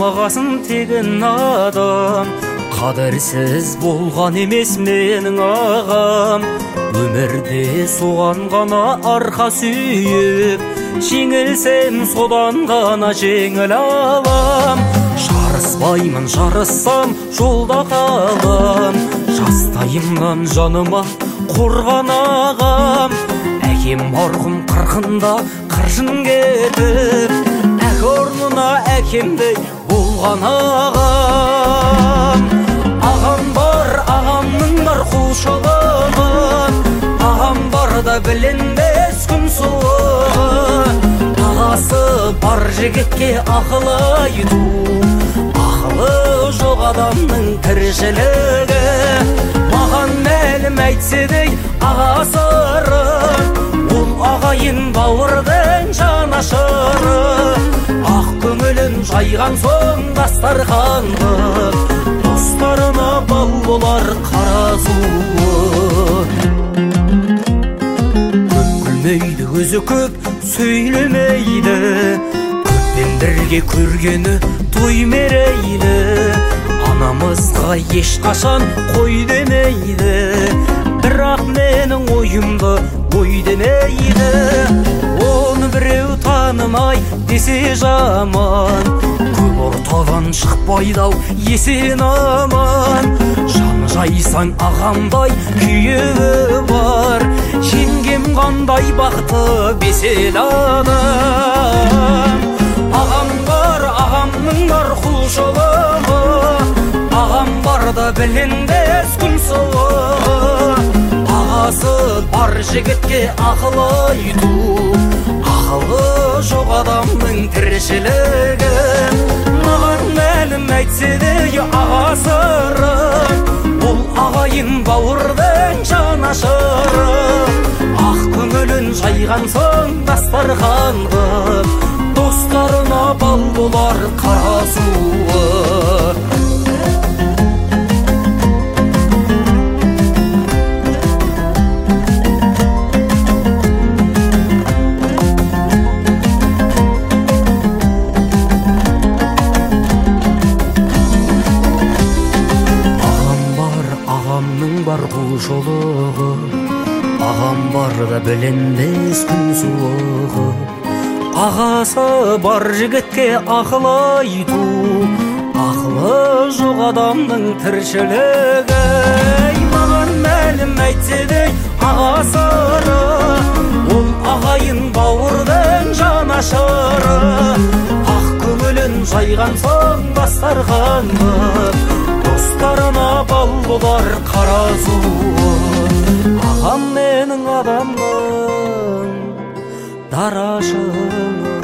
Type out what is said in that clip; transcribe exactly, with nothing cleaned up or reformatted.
ағасын тегін адам, қадірсіз болған емес менің ағам. Өмірде соған ғана арқа сүйіп, жеңілсем содан ғана жеңіл алам. Жарыспаймын, жарыссам жолда қалам, жастайымнан жаныма қорған ағам. Әкем марқұм қырқында қыршын кетіп, әк орнына әкемдей болған ағам. Ағам бар, ағамның бар құлшылығы, ағам барда білінбес күн суығы. Ағасы бар жігітке ақыл айту, ақылы жоқ адамның тіршілігі. Маған мәлім әйтсе дей ағасыры, ол ағайын бауырдың жанашыры. Ақ көңілін жайған соң дастарханды, достарына бал болар қара суы. Көп күлмейді, өзі көп сөйлемейді, көппен бірге көргені той мерейді. Анамызға ешқашан қой демейді, бірақ менің ойымды ой демейді. Оны біреу танымай десе жаман, көп ортадан шықпайды-ау есен аман. Жан жайсаң ағамдай күйеуі бар, жеңгем қандай бақыты бесел адам. Ағам бар, ағамның бар құлшылығы, ағам барда білінбес күн суығы. Ағасы бар жігітке ақыл айту, ақылы жоқ адамның тіршілігі. Маған мәлім әйтсе де ағасыры, ол ағайын бауырдың жанашыры. Ақ көңілін жайған соң дастарханға, достарына бал болар қара суы. Бар құлшылығы, ағам барда білінбес күн суығы. Ағасы бар жігітке ақыл айту, ақылы жоқ адамның тіршілігі. Маған мәлім әйтсе де ағасыры, ол ағайын бауырдың жанашыры. Ақ көңілін жайған соң дастарханға, достарына бал болар қара суы. Ағам менің адамның дарашығы.